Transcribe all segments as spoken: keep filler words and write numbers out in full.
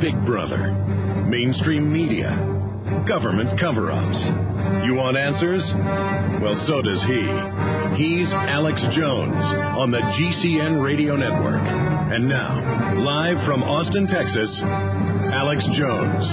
Big Brother, mainstream media, government cover-ups. You want answers? Well, so does he. He's Alex Jones on the G C N Radio Network. And now, live from Austin, Texas, Alex Jones.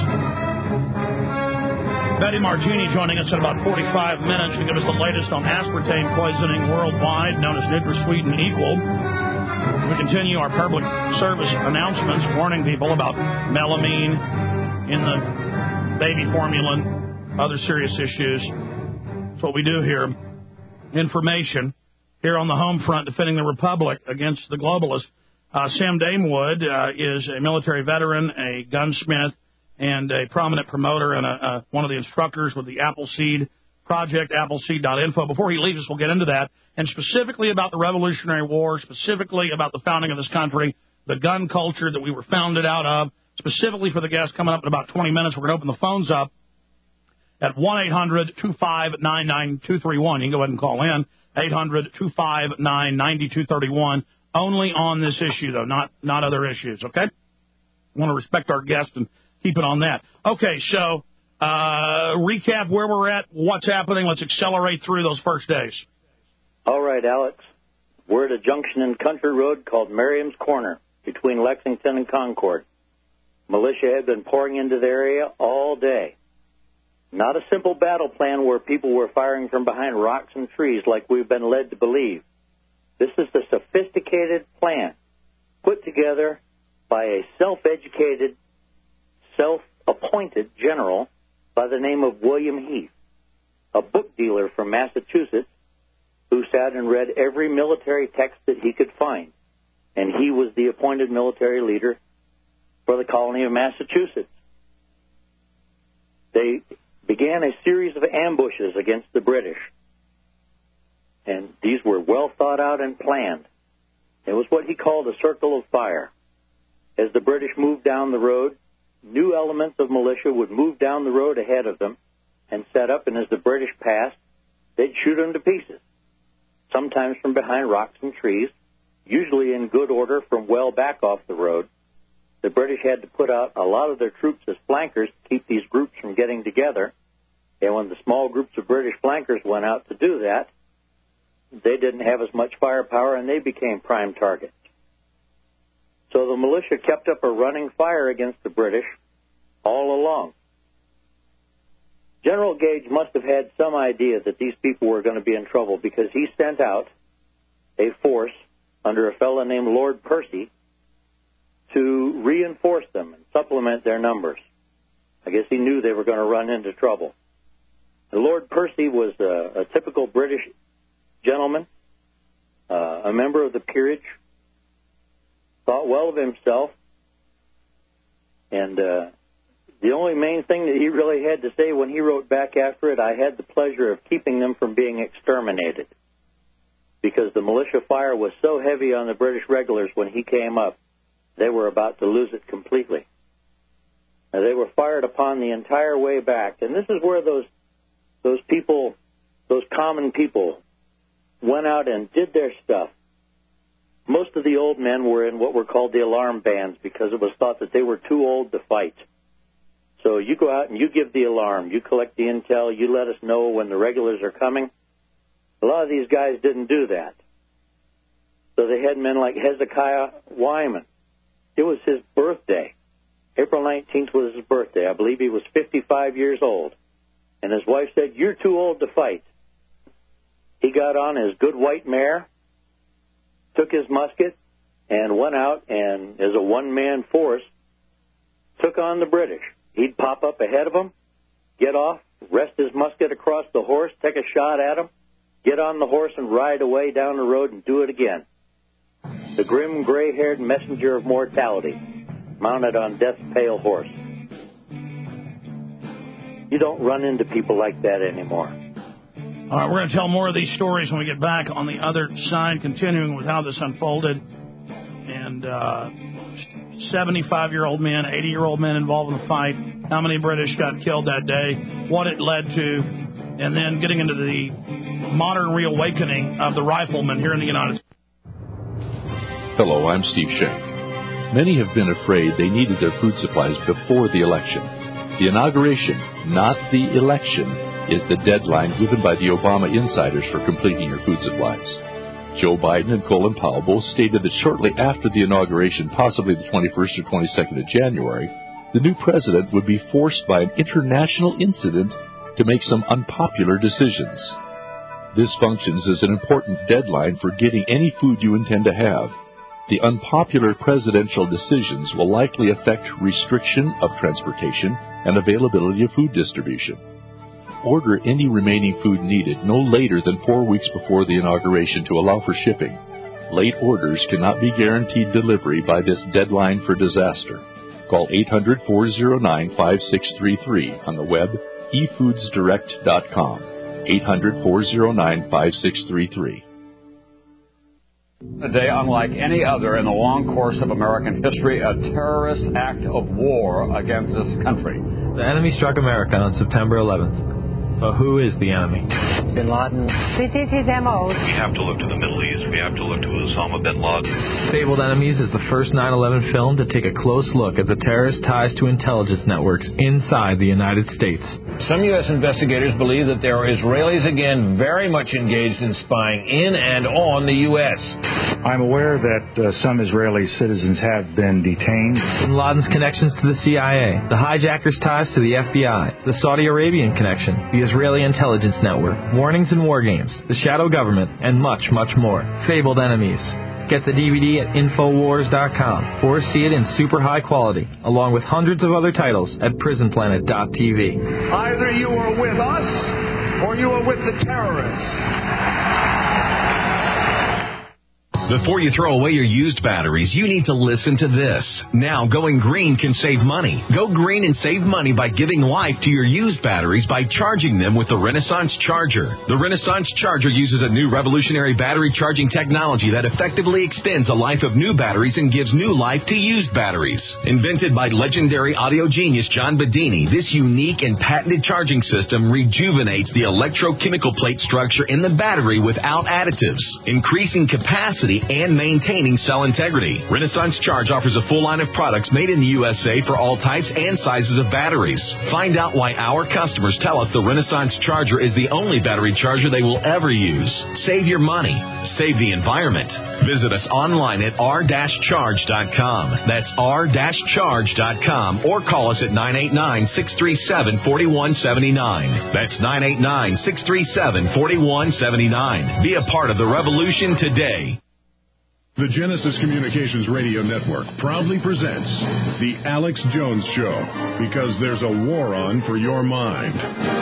Betty Martini joining us in about forty-five minutes to give us the latest on aspartame poisoning worldwide, known as NutraSweet and Equal. We continue our public service announcements, warning people about melamine in the baby formula and other serious issues. That's what we do here. Information here on the home front, defending the Republic against the globalists. Uh, Sam Damewood uh, is a military veteran, a gunsmith, and a prominent promoter and a, uh, one of the instructors with the Appleseed Project, appleseed dot info. Before he leaves us, we'll get into that, and specifically about the Revolutionary War, specifically about the founding of this country, the gun culture that we were founded out of, specifically for the guests coming up in about twenty minutes. We're going to open the phones up at one eight hundred two five nine nine two three one. You can go ahead and call in, eight hundred two five nine nine two three one. Only on this issue, though, not not other issues, okay? I want to respect our guests and keep it on that. Okay, so uh, recap where we're at, what's happening. Let's accelerate through those first days. All right, Alex. We're at a junction in Country Road called Merriam's Corner between Lexington and Concord. Militia had been pouring into the area all day. Not a simple battle plan where people were firing from behind rocks and trees like we've been led to believe. This is a sophisticated plan put together by a self-educated, self-appointed general by the name of William Heath, a book dealer from Massachusetts who sat and read every military text that he could find. And he was the appointed military leader for the colony of Massachusetts. They began a series of ambushes against the British. And these were well thought out and planned. It was what he called a circle of fire. As the British moved down the road, new elements of militia would move down the road ahead of them and set up, and as the British passed, they'd shoot them to pieces, sometimes from behind rocks and trees, usually in good order from well back off the road. The British had to put out a lot of their troops as flankers to keep these groups from getting together, and when the small groups of British flankers went out to do that, they didn't have as much firepower, and they became prime targets. So the militia kept up a running fire against the British all along. General Gage must have had some idea that these people were going to be in trouble because he sent out a force under a fellow named Lord Percy to reinforce them and supplement their numbers. I guess he knew they were going to run into trouble. And Lord Percy was a, a typical British gentleman, uh, a member of the peerage, thought well of himself, and uh, the only main thing that he really had to say when he wrote back after it, I had the pleasure of keeping them from being exterminated, because the militia fire was so heavy on the British regulars when he came up, they were about to lose it completely. Now, they were fired upon the entire way back, and this is where those those people, those common people, went out and did their stuff. Most of the old men were in what were called the alarm bands because it was thought that they were too old to fight. So you go out and you give the alarm, you collect the intel, you let us know when the regulars are coming. A lot of these guys didn't do that. So they had men like Hezekiah Wyman. It was his birthday. April nineteenth was his birthday. I believe he was fifty-five years old. And his wife said, "You're too old to fight." He got on his good white mare, took his musket, and went out and, as a one-man force, took on the British. He'd pop up ahead of them, get off, rest his musket across the horse, take a shot at them, get on the horse and ride away down the road and do it again. The grim, gray-haired messenger of mortality, mounted on death's pale horse. You don't run into people like that anymore. All right, we're going to tell more of these stories when we get back on the other side, continuing with how this unfolded. And uh, seventy-five-year-old men, eighty-year-old men involved in the fight, how many British got killed that day, what it led to, and then getting into the modern reawakening of the riflemen here in the United States. Hello, I'm Steve Schick. Many have been afraid they needed their food supplies before the election. The inauguration, not the election, is the deadline given by the Obama insiders for completing your food supplies. Joe Biden and Colin Powell both stated that shortly after the inauguration, possibly the twenty-first or twenty-second of January, the new president would be forced by an international incident to make some unpopular decisions. This functions as an important deadline for getting any food you intend to have. The unpopular presidential decisions will likely affect restriction of transportation and availability of food distribution. Order any remaining food needed no later than four weeks before the inauguration to allow for shipping. Late orders cannot be guaranteed delivery by this deadline for disaster. Call eight hundred, four oh nine, five six three three on the web, e foods direct dot com. eight hundred, four oh nine, five six three three. A day unlike any other in the long course of American history, a terrorist act of war against this country. The enemy struck America on September eleventh. But who is the enemy? Bin Laden. This is his M O. We have to look to the Middle East. We have to look to Osama bin Laden. Fabled Enemies is the first nine eleven film to take a close look at the terrorist ties to intelligence networks inside the United States. Some U S investigators believe that there are Israelis again very much engaged in spying in and on the U S. I'm aware that uh, some Israeli citizens have been detained. Bin Laden's connections to the C I A, the hijackers' ties to the F B I, the Saudi Arabian connection, the Israeli intelligence network, warnings and war games, the shadow government, and much, much more. Fabled Enemies. Get the D V D at Infowars dot com or see it in super high quality, along with hundreds of other titles at Prison Planet dot T V. Either you are with us or you are with the terrorists. Before you throw away your used batteries, you need to listen to this. Now, going green can save money. Go green and save money by giving life to your used batteries by charging them with the Renaissance Charger. The Renaissance Charger uses a new revolutionary battery charging technology that effectively extends the life of new batteries and gives new life to used batteries. Invented by legendary audio genius John Bedini, this unique and patented charging system rejuvenates the electrochemical plate structure in the battery without additives, increasing capacity and maintaining cell integrity. Renaissance Charge offers a full line of products made in the U S A for all types and sizes of batteries. Find out why our customers tell us the Renaissance Charger is the only battery charger they will ever use. Save your money. Save the environment. Visit us online at r dash charge dot com. That's r dash charge dot com or call us at nine eight nine, six three seven, four one seven nine. That's nine eight nine, six three seven, four one seven nine. Be a part of the revolution today. The Genesis Communications Radio Network proudly presents The Alex Jones Show, because there's a war on for your mind.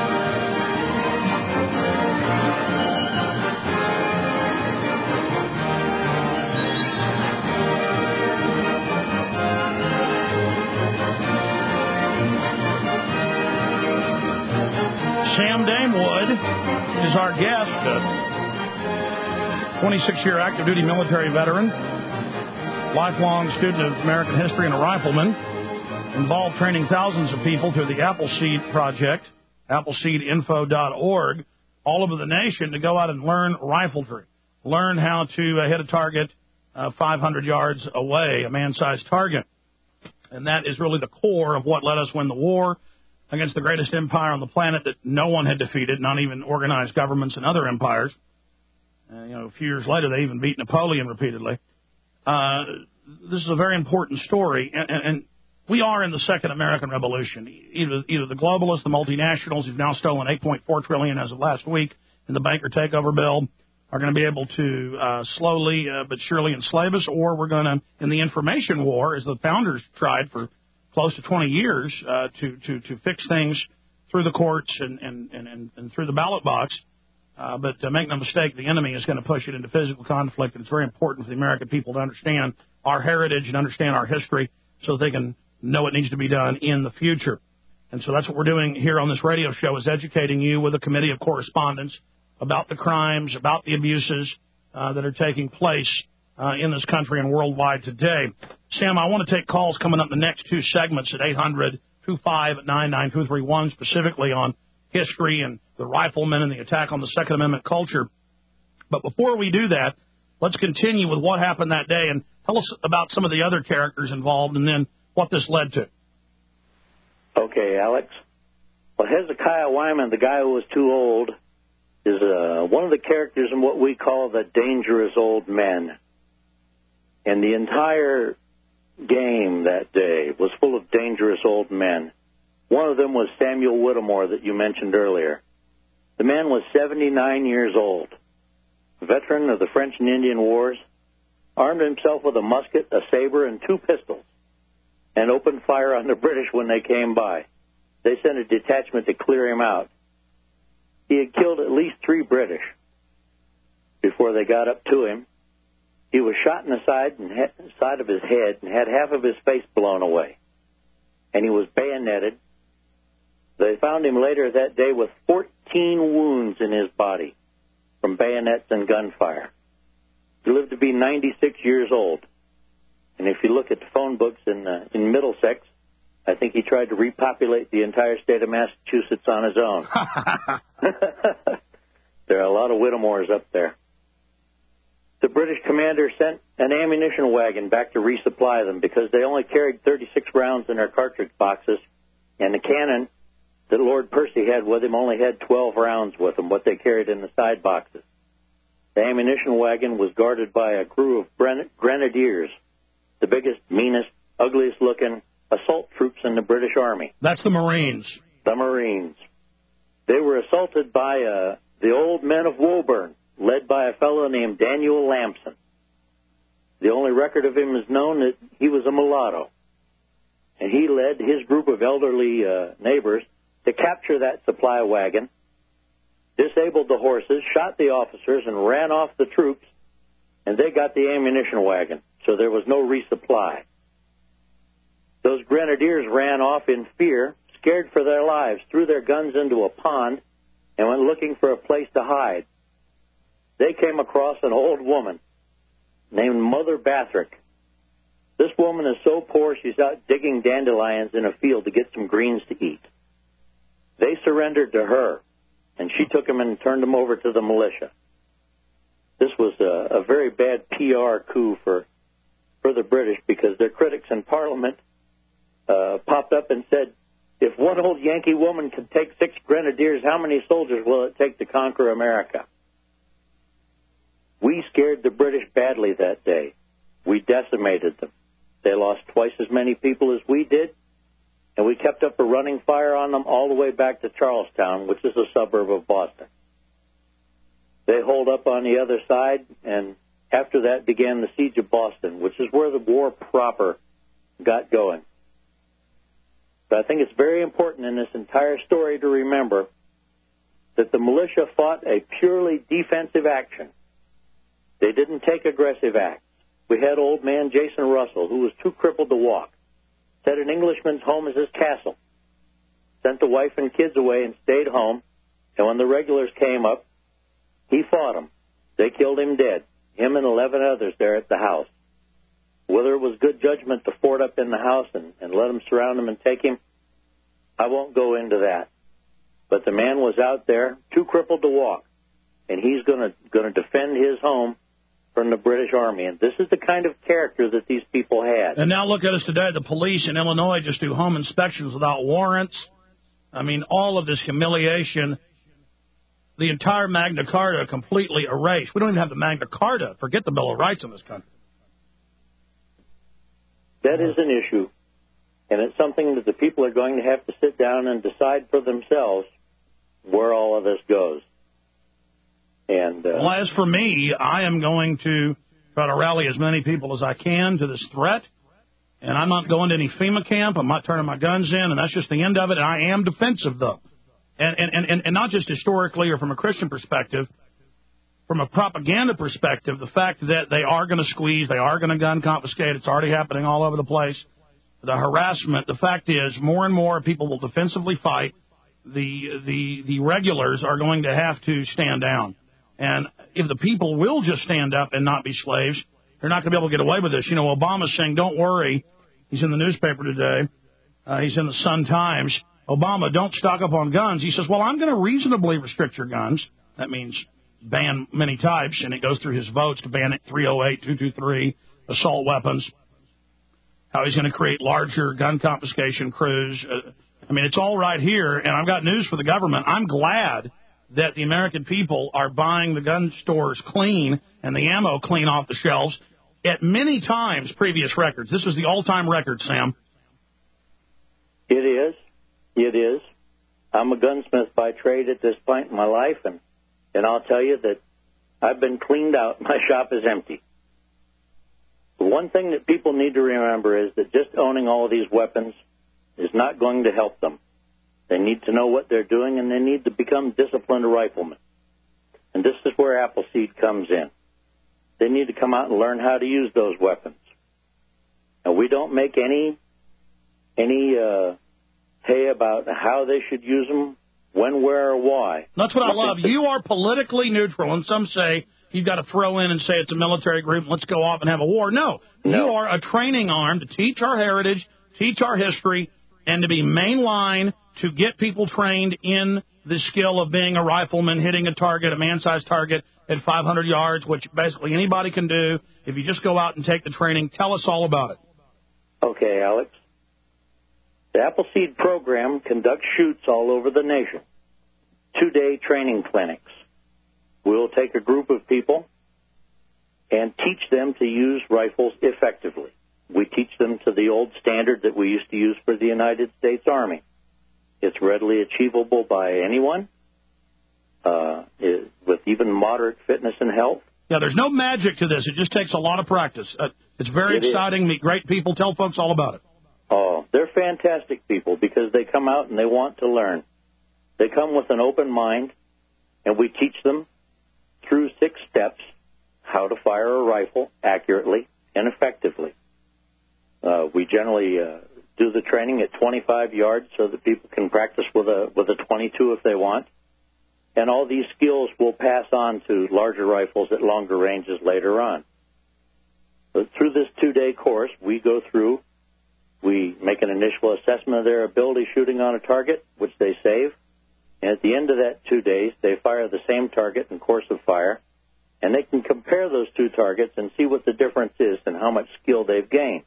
Sam Damewood is our guest. Uh, twenty-six-year active-duty military veteran, lifelong student of American history and a rifleman, involved training thousands of people through the Appleseed Project, appleseed info dot org, all over the nation to go out and learn riflery, learn how to uh, hit a target uh, five hundred yards away, a man-sized target. And that is really the core of what let us win the war against the greatest empire on the planet that no one had defeated, not even organized governments and other empires. Uh, you know, a few years later, they even beat Napoleon repeatedly. Uh, this is a very important story, and, and, and we are in the second American Revolution. Either, either the globalists, the multinationals, who've now stolen eight point four trillion dollars as of last week in the banker takeover bill, are going to be able to uh, slowly uh, but surely enslave us, or we're going to, in the information war, as the founders tried for close to twenty years, uh, to, to, to fix things through the courts and, and, and, and through the ballot box. Uh, but uh, make no mistake, the enemy is going to push it into physical conflict, and it's very important for the American people to understand our heritage and understand our history so that they can know what needs to be done in the future. And so that's what we're doing here on this radio show, is educating you with a committee of correspondents about the crimes, about the abuses uh, that are taking place uh, in this country and worldwide today. Sam, I want to take calls coming up in the next two segments at eight hundred, two five nine, nine two three one, specifically on history and the riflemen and the attack on the Second Amendment culture. But before we do that, let's continue with what happened that day. And Tell us about some of the other characters involved and then what this led to. Okay, Alex. Well, Hezekiah Wyman, the guy who was too old, is uh, one of the characters in what we call the dangerous old men. And the entire game that day was full of dangerous old men. One of them was Samuel Whittemore that you mentioned earlier. The man was seventy-nine years old, veteran of the French and Indian Wars, armed himself with a musket, a saber, and two pistols, and opened fire on the British when they came by. They sent a detachment to clear him out. He had killed at least three British before they got up to him. He was shot in the side and he- side of his head and had half of his face blown away. And he was bayoneted. They found him later that day with fourteen wounds in his body from bayonets and gunfire. He lived to be ninety-six years old. And if you look at the phone books in, uh, in Middlesex, I think he tried to repopulate the entire state of Massachusetts on his own. There are a lot of Whittemores up there. The British commander sent an ammunition wagon back to resupply them because they only carried thirty-six rounds in their cartridge boxes, and the cannon that Lord Percy had with him only had twelve rounds with them, what they carried in the side boxes. The ammunition wagon was guarded by a crew of grenadiers, the biggest, meanest, ugliest-looking assault troops in the British Army. That's the Marines. The Marines. They were assaulted by uh, the old men of Woburn, led by a fellow named Daniel Lamson. The only record of him is known that he was a mulatto. And he led his group of elderly uh, neighbors to capture that supply wagon, disabled the horses, shot the officers, and ran off the troops, and they got the ammunition wagon, so there was no resupply. Those grenadiers ran off in fear, scared for their lives, threw their guns into a pond, and went looking for a place to hide. They came across an old woman named Mother Bathrick. This woman is so poor she's out digging dandelions in a field to get some greens to eat. They surrendered to her, and she took them and turned them over to the militia. This was a, a very bad P R coup for, for the British because their critics in Parliament uh, popped up and said, if one old Yankee woman can take six grenadiers, how many soldiers will it take to conquer America? We scared the British badly that day. We decimated them. They lost twice as many people as we did, and we kept up a running fire on them all the way back to Charlestown, which is a suburb of Boston. They holed up on the other side, and after that began the siege of Boston, which is where the war proper got going. But I think it's very important in this entire story to remember that the militia fought a purely defensive action. They didn't take aggressive acts. We had old man Jason Russell, who was too crippled to walk, said an Englishman's home is his castle, sent the wife and kids away and stayed home, and when the regulars came up, he fought them. They killed him dead, him and eleven others there at the house. Whether it was good judgment to fort up in the house and, and let them surround him and take him, I won't go into that. But the man was out there, too crippled to walk, and he's going to going to defend his home from the British Army. And this is the kind of character that these people had. And now look at us today. The police in Illinois just do home inspections without warrants. I mean, all of this humiliation. The entire Magna Carta completely erased. We don't even have the Magna Carta. Forget the Bill of Rights in this country. That is an issue. And it's something that the people are going to have to sit down and decide for themselves where all of this goes. And uh, well, as for me, I am going to try to rally as many people as I can to this threat. And I'm not going to any FEMA camp. I'm not turning my guns in, and that's just the end of it. And I am defensive, though. And, and, and, and not just historically or from a Christian perspective, from a propaganda perspective, the fact that they are going to squeeze, they are going to gun confiscate, it's already happening all over the place. The harassment, the fact is more and more people will defensively fight. The, the, the regulars are going to have to stand down. And if the people will just stand up and not be slaves, they're not going to be able to get away with this. You know, Obama's saying, don't worry. He's in the newspaper today. Uh, he's in the Sun Times. Obama, don't stock up on guns. He says, well, I'm going to reasonably restrict your guns. That means ban many types, and it goes through his votes to ban it three oh eight, two twenty-three, assault weapons, how he's going to create larger gun confiscation crews. Uh, I mean, it's all right here, and I've got news for the government. I'm glad that the American people are buying the gun stores clean and the ammo clean off the shelves at many times previous records. This is the all-time record, Sam. It is. It is. I'm a gunsmith by trade at this point in my life, and, and I'll tell you that I've been cleaned out. My shop is empty. The one thing that people need to remember is that just owning all of these weapons is not going to help them. They need to know what they're doing, and they need to become disciplined riflemen. And this is where Appleseed comes in. They need to come out and learn how to use those weapons. Now, we don't make any any uh, hay about how they should use them, when, where, or why. That's what I love. You are politically neutral, and some say you've got to throw in and say it's a military group, let's go off and have a war. No, no. You are a training arm to teach our heritage, teach our history, and to be mainline to get people trained in the skill of being a rifleman, hitting a target, a man-sized target at five hundred yards, which basically anybody can do if you just go out and take the training. Tell us all about it. Okay, Alex. The Appleseed program conducts shoots all over the nation, two-day training clinics. We'll take a group of people and teach them to use rifles effectively. We teach them to the old standard that we used to use for the United States Army. It's readily achievable by anyone uh, it, with even moderate fitness and health. Yeah, there's no magic to this. It just takes a lot of practice. Uh, it's very it exciting. Is. Meet great people. Tell folks all about it. Oh, they're fantastic people because they come out and they want to learn. They come with an open mind, and we teach them through six steps how to fire a rifle accurately and effectively. Uh, we generally uh, do the training at twenty-five yards so that people can practice with a with a twenty-two if they want. And all these skills will pass on to larger rifles at longer ranges later on. But through this two-day course, we go through, we make an initial assessment of their ability shooting on a target, which they save. And at the end of that two days, they fire the same target in course of fire, and they can compare those two targets and see what the difference is and how much skill they've gained.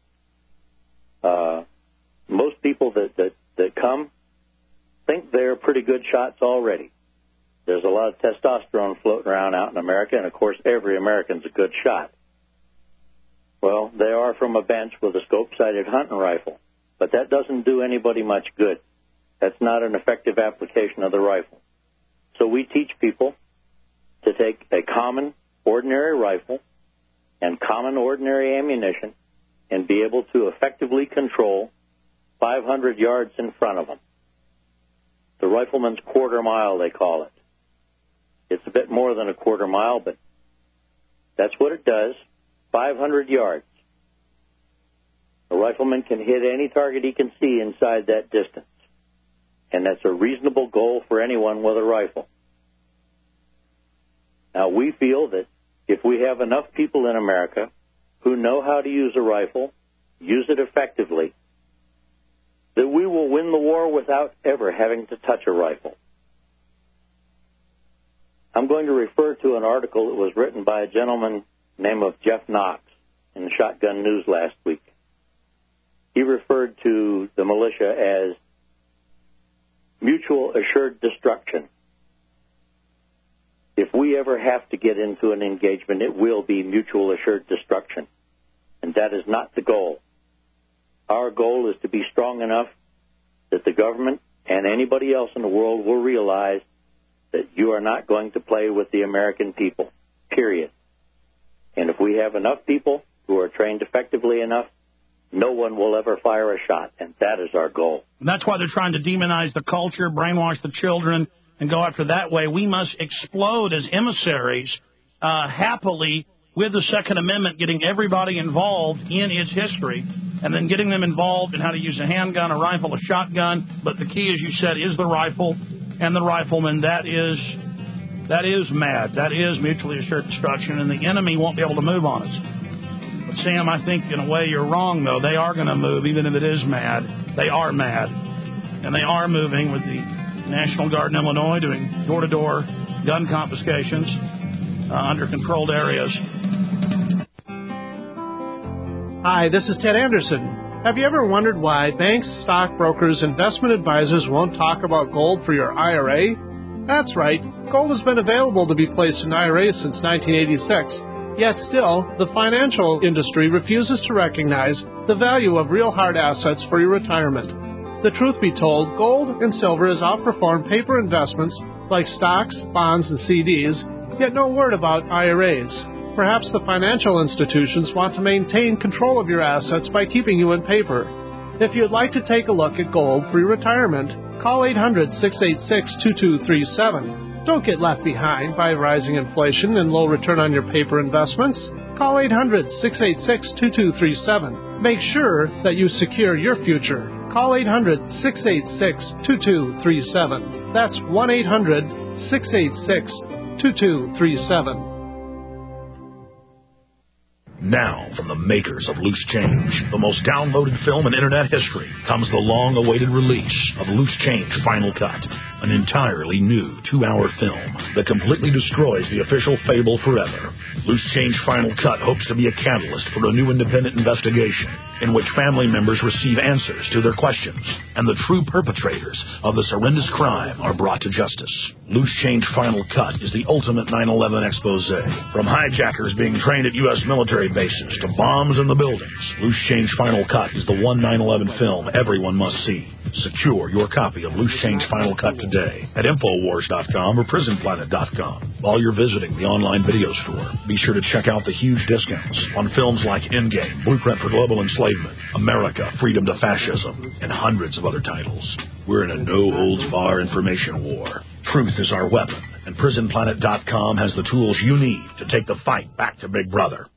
Uh, most people that, that, that come think they're pretty good shots already. There's a lot of testosterone floating around out in America, and, of course, every American's a good shot. Well, they are from a bench with a scope-sighted hunting rifle, but that doesn't do anybody much good. That's not an effective application of the rifle. So we teach people to take a common, ordinary rifle and common, ordinary ammunition and be able to effectively control five hundred yards in front of them. The rifleman's quarter mile, they call it. It's a bit more than a quarter mile, but that's what it does, five hundred yards. A rifleman can hit any target he can see inside that distance, and that's a reasonable goal for anyone with a rifle. Now, we feel that if we have enough people in America who know how to use a rifle, use it effectively, that we will win the war without ever having to touch a rifle. I'm going to refer to an article that was written by a gentleman named of Jeff Knox in the Shotgun News last week. He referred to the militia as mutual assured destruction. If we ever have to get into an engagement, it will be mutual assured destruction. And that is not the goal. Our goal is to be strong enough that the government and anybody else in the world will realize that you are not going to play with the American people, period. And if we have enough people who are trained effectively enough, no one will ever fire a shot, and that is our goal. And that's why they're trying to demonize the culture, brainwash the children, and go after that way. We must explode as emissaries uh, happily with the Second Amendment, getting everybody involved in its history, and then getting them involved in how to use a handgun, a rifle, a shotgun. But the key, as you said, is the rifle and the rifleman. That is, that is mad. That is mutually assured destruction, and the enemy won't be able to move on us. But, Sam, I think in a way you're wrong, though. They are going to move, even if it is mad. They are mad. And they are moving with the National Guard in Illinois doing door-to-door gun confiscations uh, under controlled areas. Hi, this is Ted Anderson. Have you ever wondered why banks, stockbrokers, investment advisors won't talk about gold for your I R A? That's right. Gold has been available to be placed in I R As since nineteen eighty-six. Yet still, the financial industry refuses to recognize the value of real hard assets for your retirement. The truth be told, gold and silver has outperformed paper investments like stocks, bonds, and C Ds, yet no word about I R As. Perhaps the financial institutions want to maintain control of your assets by keeping you in paper. If you'd like to take a look at gold for your retirement, call eight hundred, six eight six, two two three seven. Don't get left behind by rising inflation and low return on your paper investments. Call eight hundred, six eight six, two two three seven. Make sure that you secure your future. Call eight hundred, six eight six, two two three seven. That's one eight hundred, six eight six, two two three seven. Now, from the makers of Loose Change, the most downloaded film in Internet history, comes the long-awaited release of Loose Change Final Cut, an entirely new two-hour film that completely destroys the official fable forever. Loose Change Final Cut hopes to be a catalyst for a new independent investigation in which family members receive answers to their questions, and the true perpetrators of this horrendous crime are brought to justice. Loose Change Final Cut is the ultimate nine eleven expose, from hijackers being trained at U S military bases to bombs in the buildings. Loose Change Final Cut is the one nine eleven film everyone must see. Secure your copy of Loose Change Final Cut today at Infowars dot com or Prison Planet dot com. While you're visiting the online video store, be sure to check out the huge discounts on films like Endgame, Blueprint for Global Enslavement, America, Freedom to Fascism, and hundreds of other titles. We're in a no-holds-bar information war. Truth is our weapon, and Prison Planet dot com has the tools you need to take the fight back to Big Brother.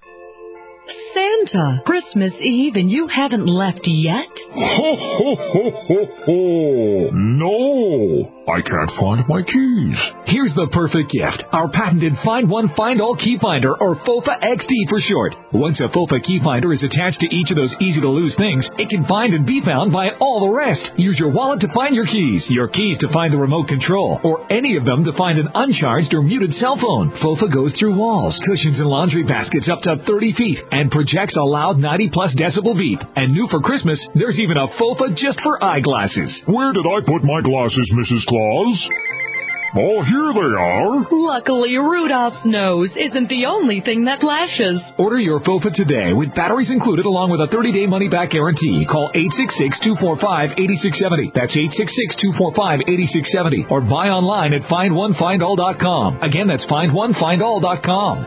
Santa, Christmas Eve and you haven't left yet? Ho, ho, ho, ho, ho. No, I can't find my keys. Here's the perfect gift. Our patented Find One, Find All Key Finder, or FOFA X D for short. Once a FOFA key finder is attached to each of those easy-to-lose things, it can find and be found by all the rest. Use your wallet to find your keys, your keys to find the remote control, or any of them to find an uncharged or muted cell phone. FOFA goes through walls, cushions, and laundry baskets up to thirty feet and projects a loud ninety plus decibel beep. And new for Christmas, there's even a FOFA just for eyeglasses. Where did I put my glasses, Missus Claus? Oh, here they are. Luckily, Rudolph's nose isn't the only thing that flashes. Order your FOFA today with batteries included along with a thirty-day money-back guarantee. Call eight six six, two four five, eight six seven zero. That's eight six six, two four five, eight six seven zero. Or buy online at find one find all dot com. Again, that's find one find all dot com.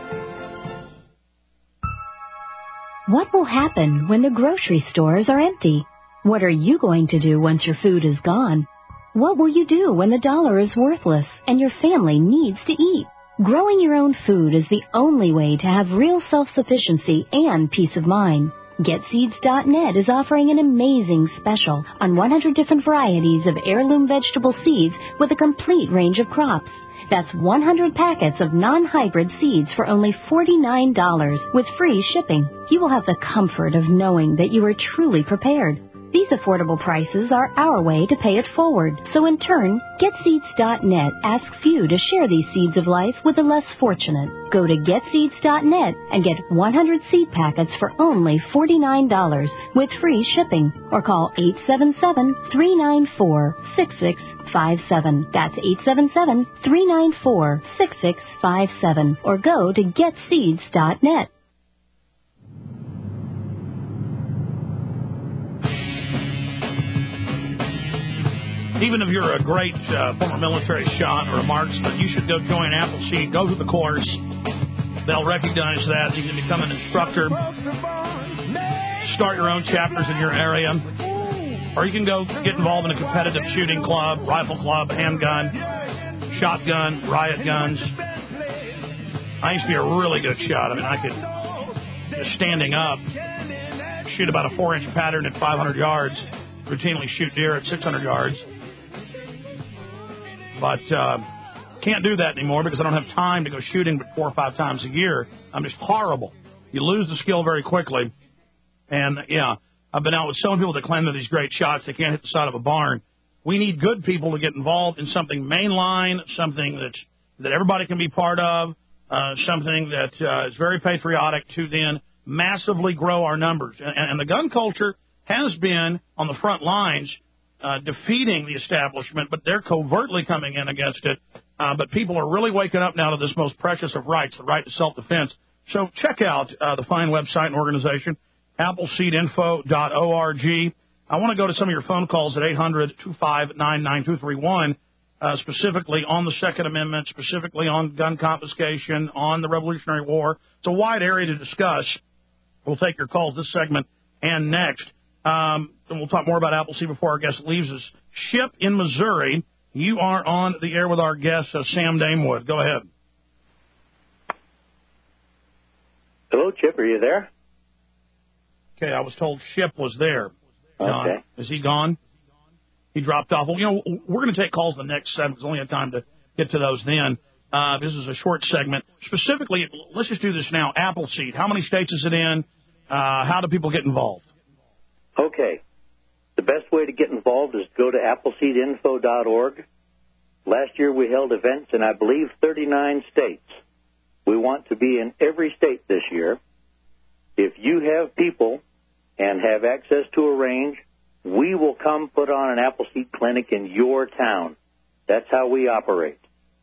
What will happen when the grocery stores are empty? What are you going to do once your food is gone? What will you do when the dollar is worthless and your family needs to eat? Growing your own food is the only way to have real self-sufficiency and peace of mind. Get Seeds dot net is offering an amazing special on one hundred different varieties of heirloom vegetable seeds with a complete range of crops. That's one hundred packets of non-hybrid seeds for only forty-nine dollars with free shipping. You will have the comfort of knowing that you are truly prepared. These affordable prices are our way to pay it forward. So in turn, Get Seeds dot net asks you to share these seeds of life with the less fortunate. Go to Get Seeds dot net and get one hundred seed packets for only forty-nine dollars with free shipping. Or call eight seven seven, three nine four, six six five seven. That's eight seven seven, three nine four, six six five seven. Or go to Get Seeds dot net. Even if you're a great uh, former military shot or a marksman, you should go join Appleseed. Go through the course. They'll recognize that. You can become an instructor. Start your own chapters in your area. Or you can go get involved in a competitive shooting club, rifle club, handgun, shotgun, riot guns. I used to be a really good shot. I mean, I could, just standing up, shoot about a four-inch pattern at five hundred yards, routinely shoot deer at six hundred yards. But uh, can't do that anymore because I don't have time to go shooting but four or five times a year. I'm just horrible. You lose the skill very quickly. And, yeah, I've been out with some people that claim they're these great shots. They can't hit the side of a barn. We need good people to get involved in something mainline, something that's, that everybody can be part of, uh, something that uh, is very patriotic to then massively grow our numbers. And, and the gun culture has been on the front lines uh, defeating the establishment, but they're covertly coming in against it. Uh, but people are really waking up now to this most precious of rights, the right to self-defense. So check out uh, the fine website and organization, appleseed info dot org. I want to go to some of your phone calls at eight hundred, two five nine, nine two three one, uh, specifically on the Second Amendment, specifically on gun confiscation, on the Revolutionary War. It's a wide area to discuss. We'll take your calls this segment and next. Um, and we'll talk more about Appleseed before our guest leaves us. Ship in Missouri, you are on the air with our guest, uh, Sam Damewood. Go ahead. Hello, Chip. Are you there? Okay, I was told Ship was there. John, okay. Is he gone? He dropped off. Well, you know, we're going to take calls in the next segment. We only have time to get to those then. Uh, this is a short segment. Specifically, let's just do this now. Appleseed, how many states is it in? Uh, how do people get involved? Okay. The best way to get involved is to go to appleseed info dot org. Last year we held events in, I believe, thirty-nine states. We want to be in every state this year. If you have people and have access to a range, we will come put on an Appleseed clinic in your town. That's how we operate.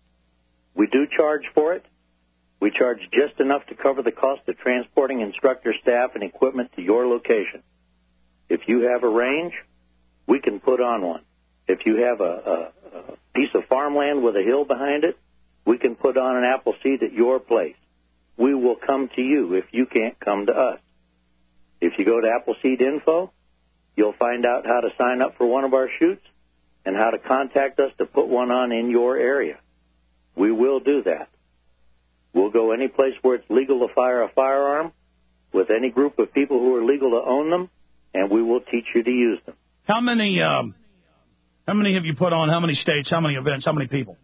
We do charge for it. We charge just enough to cover the cost of transporting instructor staff and equipment to your location. If you have a range, we can put on one. If you have a, a, a piece of farmland with a hill behind it, we can put on an Appleseed at your place. We will come to you if you can't come to us. If you go to Appleseed Info, you'll find out how to sign up for one of our shoots and how to contact us to put one on in your area. We will do that. We'll go any place where it's legal to fire a firearm with any group of people who are legal to own them, and we will teach you to use them. How many, um, how many have you put on? How many states? How many events? How many people?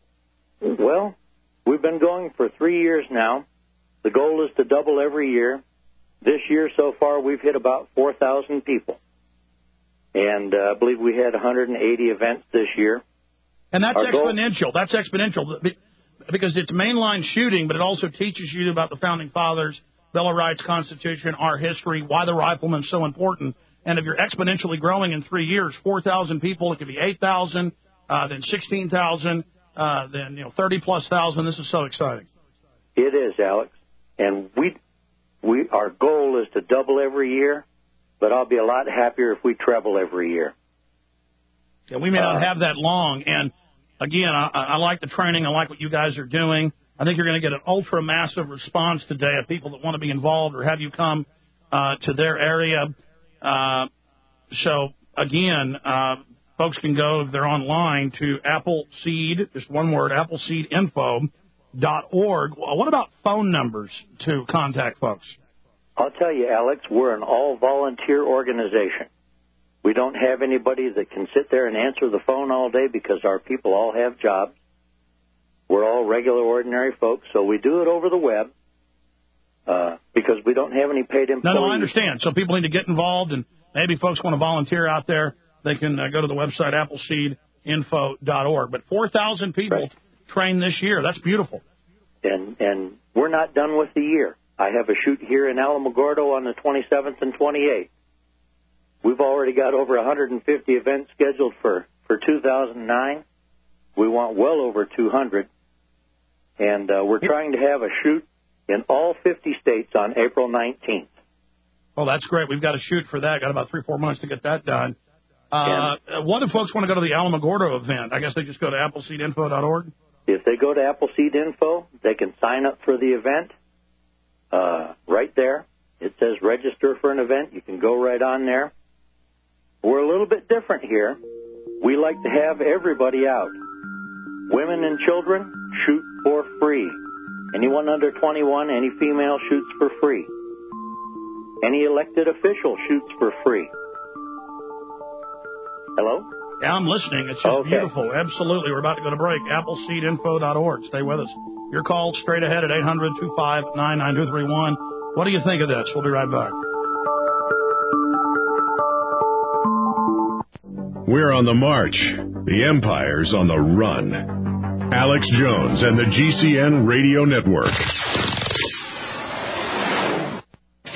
Well, we've been going for three years now. The goal is to double every year. This year so far we've hit about four thousand people. And uh, I believe we had one hundred eighty events this year. And that's Our exponential. Goal- that's exponential because it's mainline shooting, but it also teaches you about the Founding Fathers, Bill of Rights, Constitution, our history, why the rifleman's so important. And if you're exponentially growing in three years, four thousand people, it could be eight thousand, uh, then sixteen thousand, uh, then, you know, thirty plus thousand. This is so exciting. It is, Alex. And we, we, our goal is to double every year, but I'll be a lot happier if we treble every year. Yeah, we may not uh, have that long. And again, I, I like the training. I like what you guys are doing. I think you're going to get an ultra massive response today of people that want to be involved or have you come uh, to their area. Uh, so again, uh, folks can go, if they're online, to Appleseed, just one word, appleseed info dot org. What about phone numbers to contact folks? I'll tell you, Alex, we're an all-volunteer organization. We don't have anybody that can sit there and answer the phone all day because our people all have jobs. We're all regular, ordinary folks, so we do it over the web uh, because we don't have any paid employees. No, no, I understand. So people need to get involved, and maybe folks want to volunteer out there. They can uh, go to the website, appleseed info dot org. But four thousand people right. trained this year. That's beautiful. And and we're not done with the year. I have a shoot here in Alamogordo on the twenty-seventh and twenty-eighth. We've already got over one hundred fifty events scheduled for, for two thousand nine. We want well over two hundred. And uh, we're trying to have a shoot in all fifty states on April nineteenth. Well, that's great. We've got a shoot for that. Got about three, four months to get that done. Uh, what if folks want to go to the Alamogordo event? I guess they just go to appleseed info dot org? If they go to Appleseed Info, they can sign up for the event uh, right there. It says register for an event. You can go right on there. We're a little bit different here. We like to have everybody out. Women and children shoot for free. Anyone under twenty-one, any female shoots for free. Any elected official shoots for free. Hello? Yeah, I'm listening. It's just okay. Beautiful. Absolutely. We're about to go to break. appleseed info dot org. Stay with us. Your call straight ahead at eight hundred, two five nine, nine two three one. What do you think of this? We'll be right back. We're on the march. The empire's on the run. Alex Jones and the G C N Radio Network.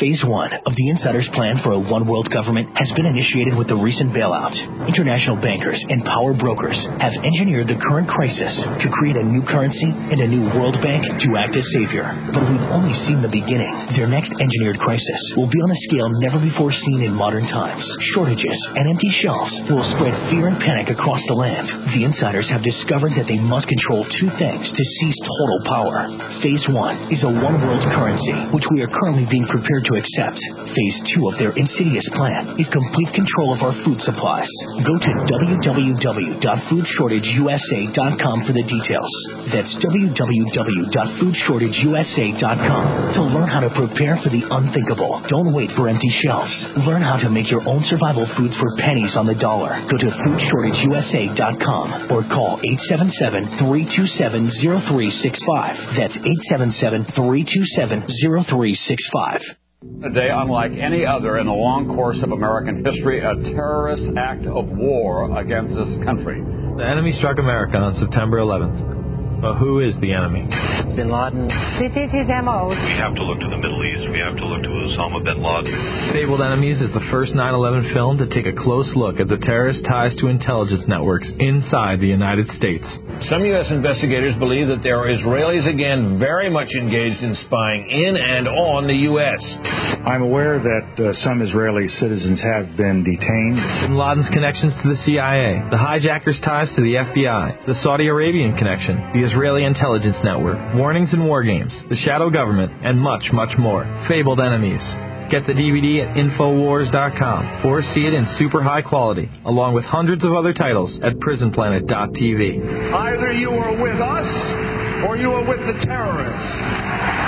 Phase one of the insider's plan for a one-world government has been initiated with the recent bailout. International bankers and power brokers have engineered the current crisis to create a new currency and a new world bank to act as savior. But we've only seen the beginning. Their next engineered crisis will be on a scale never before seen in modern times. Shortages and empty shelves will spread fear and panic across the land. The insiders have discovered that they must control two things to seize total power. Phase one is a one-world currency, which we are currently being prepared to accept. Phase two of their insidious plan is complete control of our food supplies. Go to w w w dot food shortage u s a dot com for the details. That's w w w dot food shortage u s a dot com to learn how to prepare for the unthinkable. Don't wait for empty shelves. Learn how to make your own survival foods for pennies on the dollar. Go to food shortage u s a dot com or call eight seven seven, three two seven, zero three six five. That's eight seven seven, three two seven, zero three six five. A day unlike any other in the long course of American history, a terrorist act of war against this country. The enemy struck America on September eleventh. But who is the enemy? Bin Laden. This is his M O. We have to look to the Middle East. We have to look to Osama bin Laden. Fabled Enemies is the first nine eleven film to take a close look at the terrorist ties to intelligence networks inside the United States. Some U S investigators believe that there are Israelis again very much engaged in spying in and on the U S. I'm aware that uh, some Israeli citizens have been detained. Bin Laden's connections to the C I A, the hijackers' ties to the F B I, the Saudi Arabian connection, the Israeli intelligence network, warnings and war games, the shadow government, and much, much more. Fabled Enemies. Get the D V D at infowars dot com or see it in super high quality, along with hundreds of other titles at prison planet dot t v. Either you are with us or you are with the terrorists.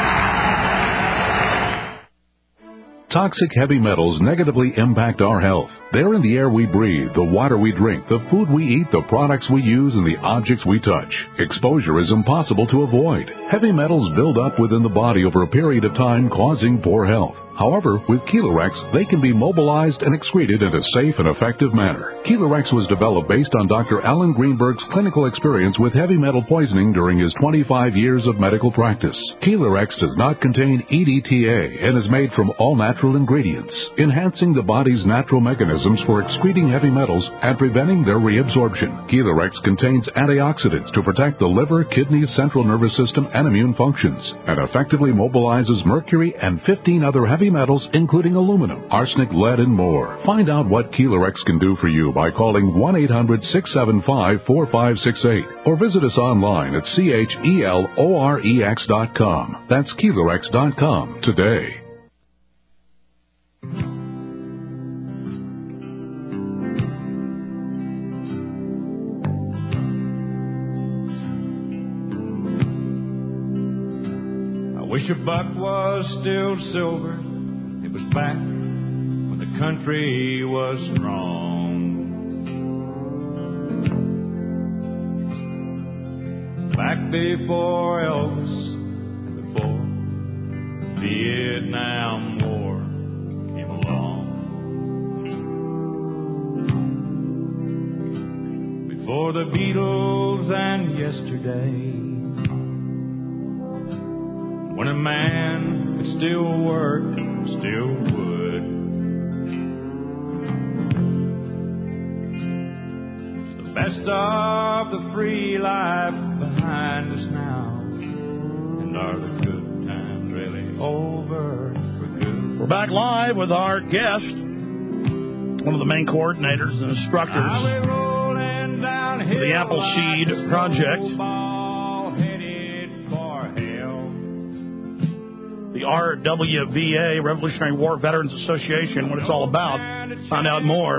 Toxic heavy metals negatively impact our health. They're in the air we breathe, the water we drink, the food we eat, the products we use, and the objects we touch. Exposure is impossible to avoid. Heavy metals build up within the body over a period of time, causing poor health. However, with Kelorex, they can be mobilized and excreted in a safe and effective manner. Kelorex was developed based on Doctor Alan Greenberg's clinical experience with heavy metal poisoning during his twenty-five years of medical practice. Kelorex does not contain E D T A and is made from all natural ingredients, enhancing the body's natural mechanisms for excreting heavy metals and preventing their reabsorption. Kelorex contains antioxidants to protect the liver, kidneys, central nervous system, and immune functions, and effectively mobilizes mercury and fifteen other heavy metals, including aluminum, arsenic, lead, and more. Find out what Kelorex can do for you by calling one eight hundred, six seven five, four five six eight or visit us online at C H E L O R E X dot com. That's Kelorex dot com today. I wish a buck was still silver. It was back when the country was strong. Back before Elvis and before the Vietnam War came along. Before the Beatles and yesterday. When a man could still work, still would. It's the best of the free life behind us now. And are the good times really over for good? We're back live with our guest, one of the main coordinators and instructors of the Appleseed Project. R W V A, Revolutionary War Veterans Association, what it's all about. Find out more.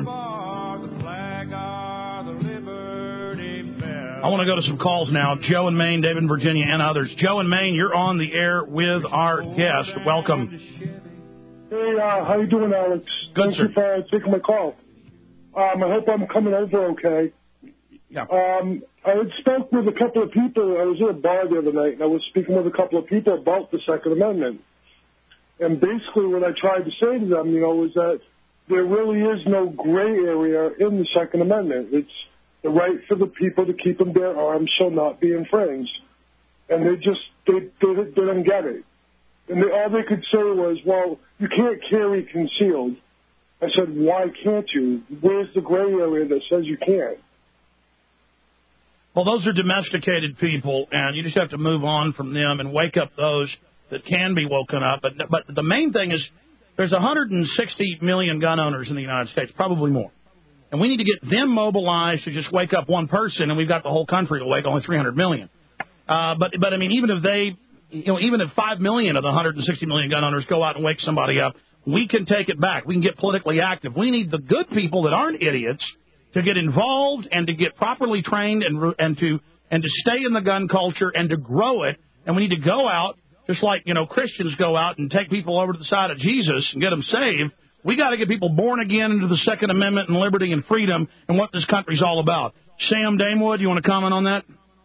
I want to go to some calls now. Joe in Maine, David in Virginia, and others. Joe in Maine, you're on the air with our guest. Welcome. Hey, uh, how you doing, Alex? Good, Thank sir. you for taking my call. Um, I hope I'm coming over okay. Yeah. Um, I had spoke with a couple of people. I was at a bar the other night, and I was speaking with a couple of people about the Second Amendment. And basically what I tried to say to them, you know, is that there really is no gray area in the Second Amendment. It's the right for the people to keep and bear arms shall not be infringed. And they just, they, they, they don't get it. And they, all they could say was, well, you can't carry concealed. I said, why can't you? Where's the gray area that says you can't? Well, those are domesticated people, and you just have to move on from them and wake up those that can be woken up. But but the main thing is there's one hundred sixty million gun owners in the United States, probably more. And we need to get them mobilized to just wake up one person, and we've got the whole country to wake only three hundred million. Uh, but, but I mean, even if they, you know, even if five million of the one hundred sixty million gun owners go out and wake somebody up, we can take it back. We can get politically active. We need the good people that aren't idiots to get involved and to get properly trained and and to and to stay in the gun culture and to grow it. And we need to go out, just like, you know, Christians go out and take people over to the side of Jesus and get them saved. We got to get people born again into the Second Amendment and liberty and freedom and what this country's all about. Sam Damewood, you want to comment on that?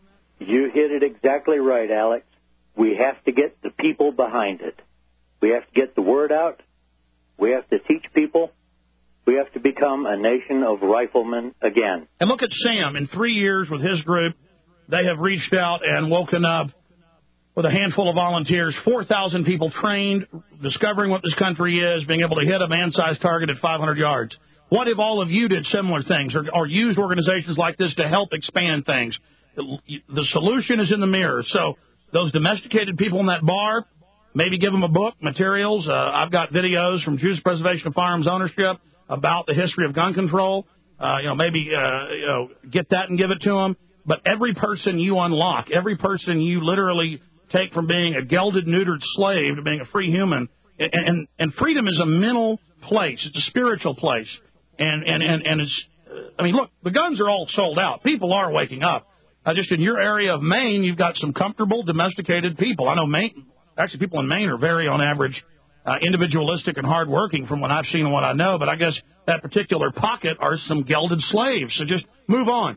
You hit it exactly right, Alex. We have to get the people behind it. We have to get the word out. We have to teach people. We have to become a nation of riflemen again. And look at Sam. In three years with his group, they have reached out and woken up with a handful of volunteers, four thousand people trained, discovering what this country is, being able to hit a man-sized target at five hundred yards. What if all of you did similar things or, or used organizations like this to help expand things? The, the solution is in the mirror. So those domesticated people in that bar, maybe give them a book, materials. Uh, I've got videos from Jews Preservation of Firearms Ownership about the history of gun control. Uh, you know, maybe uh, you know, get that and give it to them. But every person you unlock, every person you literally take from being a gelded, neutered slave to being a free human, and, and, and freedom is a mental place. It's a spiritual place. And, and, and, and it's, I mean, look, the guns are all sold out. People are waking up. Uh, just in your area of Maine, you've got some comfortable, domesticated people. I know Maine, actually people in Maine are very, on average, Uh, individualistic and hardworking from what I've seen and what I know, but I guess that particular pocket are some gelded slaves. So just move on.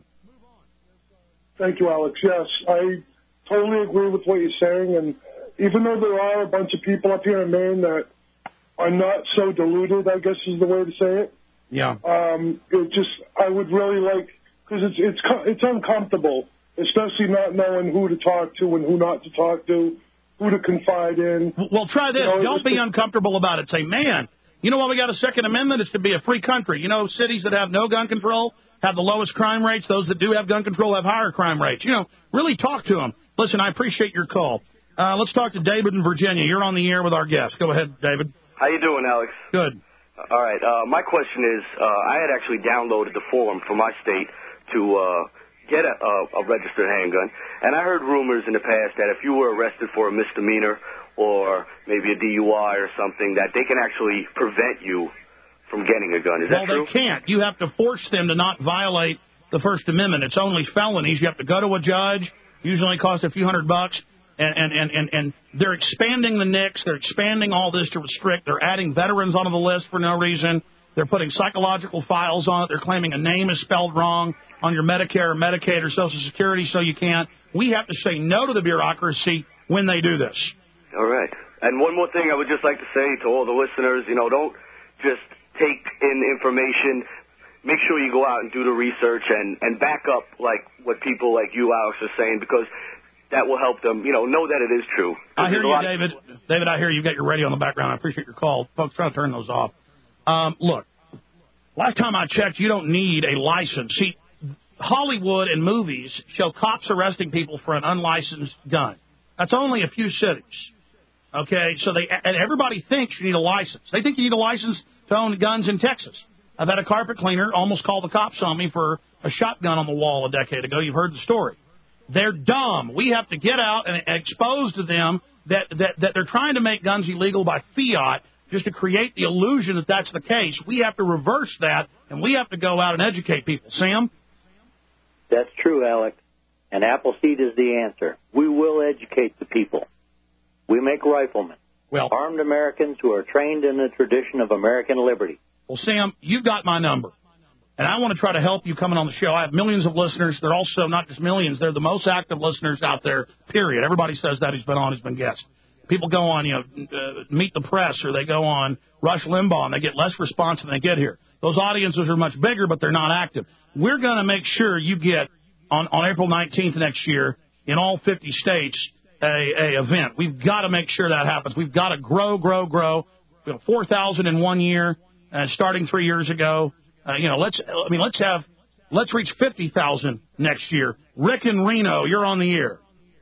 Thank you, Alex. Yes, I totally agree with what you're saying. And even though there are a bunch of people up here in Maine that are not so deluded, I guess is the way to say it. Yeah. Um, it just, I would really like, because it's it's it's uncomfortable, especially not knowing who to talk to and who not to talk to. Who to confide in. Well, try this. You know, Don't be uncomfortable about it. Say, man, you know why we got a Second Amendment? It's to be a free country. You know, cities that have no gun control have the lowest crime rates. Those that do have gun control have higher crime rates. You know, really talk to them. Listen, I appreciate your call. Uh, let's talk to David in Virginia. You're on the air with our guest. Go ahead, David. How you doing, Alex? Good. All right. Uh, my question is, uh, I had actually downloaded the form for my state to uh, get a, a, a registered handgun, and I heard rumors in the past that if you were arrested for a misdemeanor or maybe a D U I or something, that they can actually prevent you from getting a gun. Is well, that true? Well, they can't. You have to force them to not violate the First Amendment. It's only felonies. You have to go to a judge. Usually costs a few hundred bucks. And, and, and, and, and they're expanding the N I C S. They're expanding all this to restrict. They're adding veterans onto the list for no reason. They're putting psychological files on it. They're claiming a name is spelled wrong on your Medicare or Medicaid or Social Security, so you can't. We have to say no to the bureaucracy when they do this. All right. And one more thing I would just like to say to all the listeners, you know, don't just take in information. Make sure you go out and do the research and, and back up, like, what people like you, Alex, are saying, because that will help them, you know, know that it is true. I hear you, David. Of... David, I hear you got your radio in the background. I appreciate your call. Folks, try to turn those off. Um, look, last time I checked, you don't need a license. See, Hollywood and movies show cops arresting people for an unlicensed gun. That's only a few cities. Okay, so they and everybody thinks you need a license. They think you need a license to own guns in Texas. I've had a carpet cleaner almost call the cops on me for a shotgun on the wall a decade ago. You've heard the story. They're dumb. We have to get out and expose to them that, that, that they're trying to make guns illegal by fiat just to create the illusion that that's the case. We have to reverse that, and we have to go out and educate people. Sam? That's true, Alex. And Appleseed is the answer. We will educate the people. We make riflemen, well, armed Americans who are trained in the tradition of American liberty. Well, Sam, you've got my number. And I want to try to help you coming on the show. I have millions of listeners. They're also not just millions. They're the most active listeners out there, period. Everybody says that. He's been on. He's been guest. People go on, you know, uh, Meet the Press, or they go on Rush Limbaugh, and they get less response than they get here. Those audiences are much bigger, but they're not active. We're going to make sure you get, on, on April nineteenth next year, in all fifty states, a, a event. We've got to make sure that happens. We've got to grow, grow, grow. You know, four thousand in one year, uh, starting three years ago. Uh, you know, let's, I mean, let's have, let's reach fifty thousand next year. Rick in Reno, you're on the air.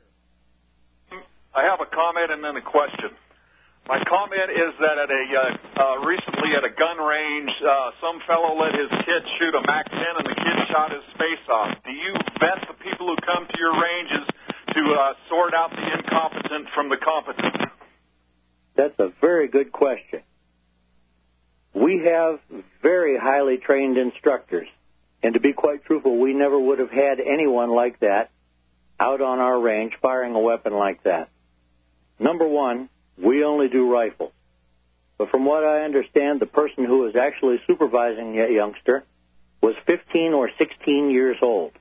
I have a comment and then a question. My comment is that at a uh, uh, recently at a gun range, uh, some fellow let his kid shoot a Mac ten and the kid shot his face off. Do you vet the people who come to your ranges to uh, sort out the incompetent from the competent? That's a very good question. We have very highly trained instructors. And to be quite truthful, we never would have had anyone like that out on our range firing a weapon like that. Number one, we only do rifles. But from what I understand, the person who was actually supervising the youngster was fifteen or sixteen years old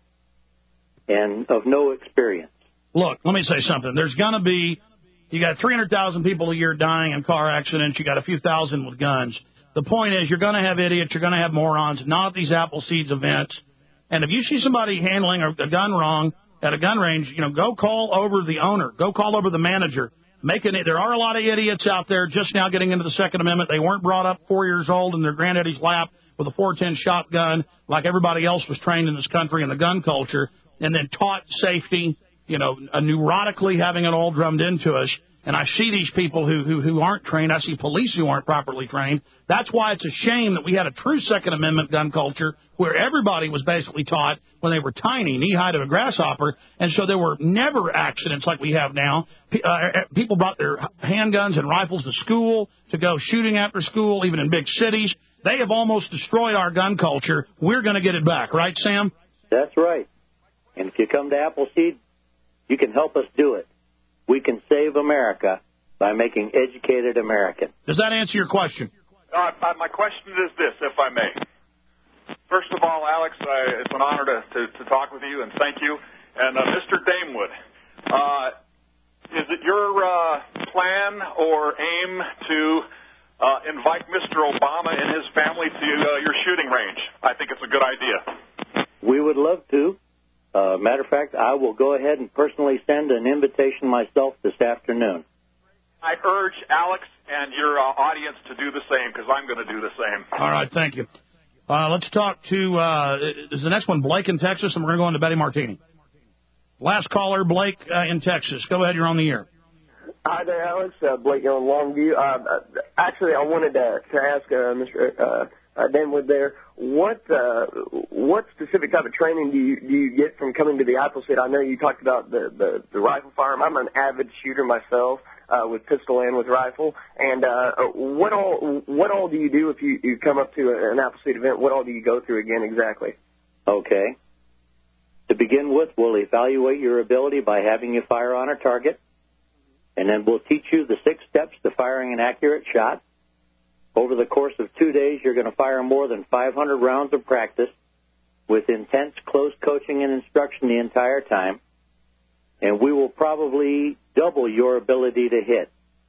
and of no experience. Look, let me say something. There's going to be, you got three hundred thousand people a year dying in car accidents. You got a few thousand with guns. The point is, you're going to have idiots. You're going to have morons, not at these Appleseeds events. And if you see somebody handling a gun wrong at a gun range, you know, go call over the owner. Go call over the manager. Making it, there are a lot of idiots out there just now getting into the Second Amendment. They weren't brought up four years old in their granddaddy's lap with a four ten shotgun like everybody else was trained in this country in the gun culture, and then taught safety, you know, neurotically having it all drummed into us. And I see these people who, who, who aren't trained. I see police who aren't properly trained. That's why it's a shame that we had a true Second Amendment gun culture where everybody was basically taught when they were tiny, knee-high to a grasshopper, and so there were never accidents like we have now. Uh, people brought their handguns and rifles to school to go shooting after school, even in big cities. They have almost destroyed our gun culture. We're going to get it back, right, Sam? That's right. And if you come to Appleseed, you can help us do it. We can save America by making educated Americans. Does that answer your question? Uh, my question is this, if I may. First of all, Alex, uh, it's an honor to, to, to talk with you, and thank you. And uh, Mister Damewood, uh, is it your uh, plan or aim to uh, invite Mister Obama and his family to uh, your shooting range? I think it's a good idea. We would love to. Uh, matter of fact, I will go ahead and personally send an invitation myself this afternoon. I urge Alex and your uh, audience to do the same, because I'm going to do the same. All right, thank you. Uh, let's talk to, uh, is the next one Blake in Texas, and we're going to go into Betty Martini. Last caller, Blake uh, in Texas. Go ahead, you're on the air. Hi there, Alex. Uh, Blake on Longview. Uh, actually, I wanted to, to ask uh, Mister Uh, Uh, Damewood there, what uh, what specific type of training do you do you get from coming to the Appleseed? I know you talked about the, the, the rifle firearm. I'm an avid shooter myself uh, with pistol and with rifle. And uh, what all what all do you do if you, you come up to an Appleseed event? What all do you go through again exactly? Okay. To begin with, we'll evaluate your ability by having you fire on a target, and then we'll teach you the six steps to firing an accurate shot. Over the course of two days, you're going to fire more than five hundred rounds of practice with intense close coaching and instruction the entire time, and we will probably double your ability to hit.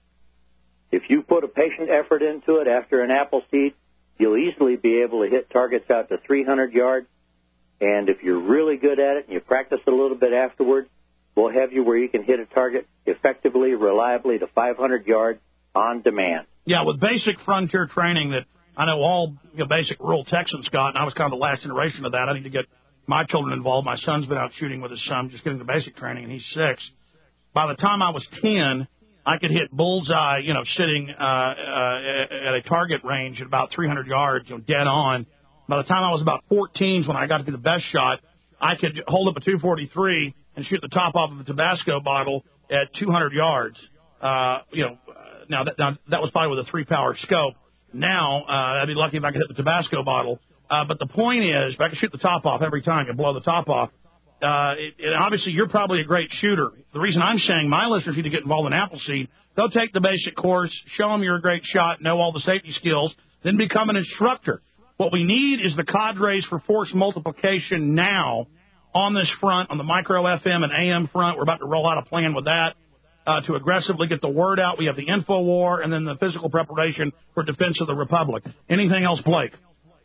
If you put a patient effort into it after an Appleseed, you'll easily be able to hit targets out to three hundred yards, and if you're really good at it and you practice a little bit afterwards, we'll have you where you can hit a target effectively, reliably to five hundred yards on demand. Yeah, with basic frontier training that I know all you know, basic rural Texans got, and I was kind of the last generation of that. I need to get my children involved. My son's been out shooting with his son, just getting the basic training, and he's six. By the time I was ten, I could hit bullseye, you know, sitting uh, uh, at a target range at about three hundred yards, you know, dead on. By the time I was about fourteen, when I got to be the best shot, I could hold up a two forty-three and shoot the top off of a Tabasco bottle at two hundred yards. Uh, you know, now that, now that was probably with a three-power scope. Now, uh, I'd be lucky if I could hit the Tabasco bottle. Uh, but the point is, if I could shoot the top off every time, you blow the top off. Uh, it, it, obviously, you're probably a great shooter. The reason I'm saying my listeners need to get involved in Appleseed, go take the basic course, show them you're a great shot, know all the safety skills, then become an instructor. What we need is the cadres for force multiplication now on this front, on the micro F M and A M front. We're about to roll out a plan with that. Uh, to aggressively get the word out. We have the info war and then the physical preparation for defense of the Republic. Anything else, Blake?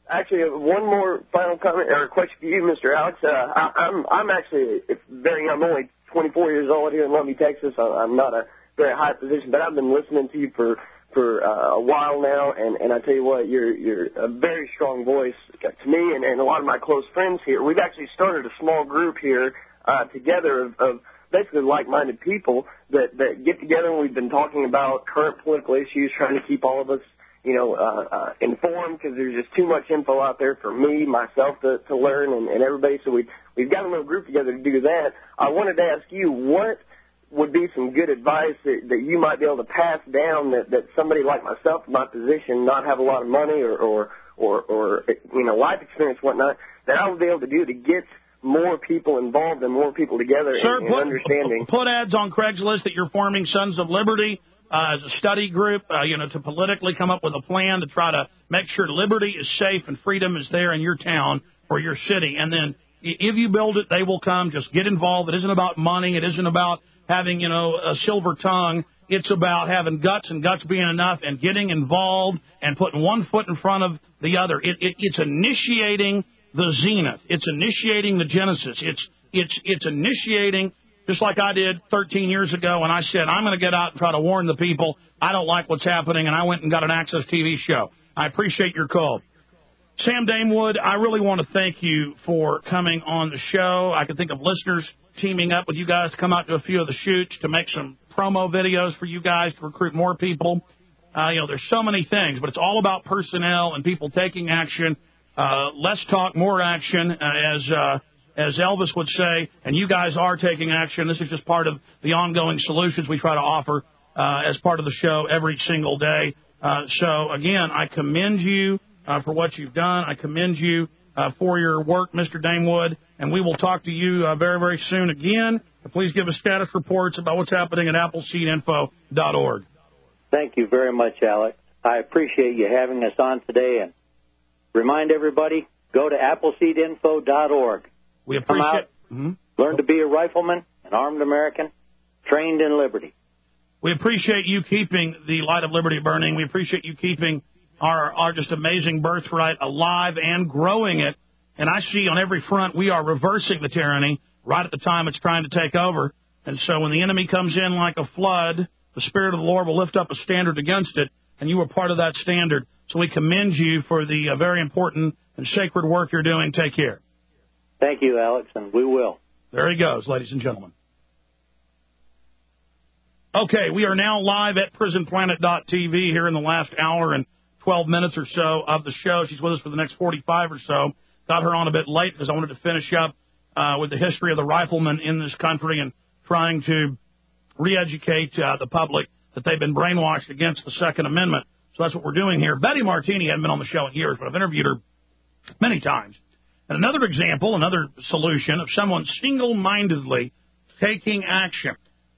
Actually, one more final comment or question for you, Mister Alex. Uh, I, I'm I'm actually very I'm only twenty-four years old here in Lumby, Texas. I'm not a very high position, but I've been listening to you for for uh, a while now, and and I tell you what, you're you're a very strong voice to me and, and a lot of my close friends here. We've actually started a small group here uh, together of, of basically like-minded people that that get together, and we've been talking about current political issues, trying to keep all of us, you know, uh, uh, informed, because there's just too much info out there for me, myself, to, to learn, and, and everybody. So we, we've got a little group together to do that. I wanted to ask you, what would be some good advice that, that you might be able to pass down that, that somebody like myself, in my position, not have a lot of money or, or, or, or you know, life experience, whatnot, that I would be able to do to get more people involved and more people together Sir, in, in put, understanding. Put ads on Craigslist that you're forming Sons of Liberty uh, as a study group, uh, you know, to politically come up with a plan to try to make sure liberty is safe and freedom is there in your town or your city. And then if you build it, they will come. Just get involved. It isn't about money. It isn't about having, you know, a silver tongue. It's about having guts and guts being enough and getting involved and putting one foot in front of the other. It, it, it's initiating the zenith. It's initiating the genesis. It's it's it's initiating, just like I did thirteen years ago when I said, I'm going to get out and try to warn the people. I don't like what's happening, and I went and got an Access T V show. I appreciate your call. Sam Damewood, I really want to thank you for coming on the show. I can think of listeners teaming up with you guys to come out to a few of the shoots, to make some promo videos for you guys, to recruit more people. Uh, you know, there's so many things, but it's all about personnel and people taking action. Uh, less talk, more action, uh, as uh, as Elvis would say, and you guys are taking action. This is just part of the ongoing solutions we try to offer uh, as part of the show every single day. Uh, so, again, I commend you uh, for what you've done. I commend you uh, for your work, Mister Damewood, and we will talk to you uh, very, very soon again. Please give us status reports about what's happening at appleseed info dot org. Thank you very much, Alex. I appreciate you having us on today, and remind everybody, go to appleseed info dot org. We appreciate Come out, mm-hmm. learn to be a rifleman, an armed American, trained in liberty. We appreciate you keeping the light of liberty burning. We appreciate you keeping our, our just amazing birthright alive and growing it. And I see on every front we are reversing the tyranny right at the time it's trying to take over. And so when the enemy comes in like a flood, the Spirit of the Lord will lift up a standard against it, and you are part of that standard. So we commend you for the uh, very important and sacred work you're doing. Take care. Thank you, Alex, and we will. There he goes, ladies and gentlemen. Okay, we are now live at prison planet dot t v here in the last hour and twelve minutes or so of the show. She's with us for the next forty-five or so. Got her on a bit late because I wanted to finish up uh, with the history of the riflemen in this country and trying to re-educate uh, the public that they've been brainwashed against the Second Amendment. So that's what we're doing here. Betty Martini hadn't been on the show in years, but I've interviewed her many times. And another example, another solution of someone single-mindedly taking action.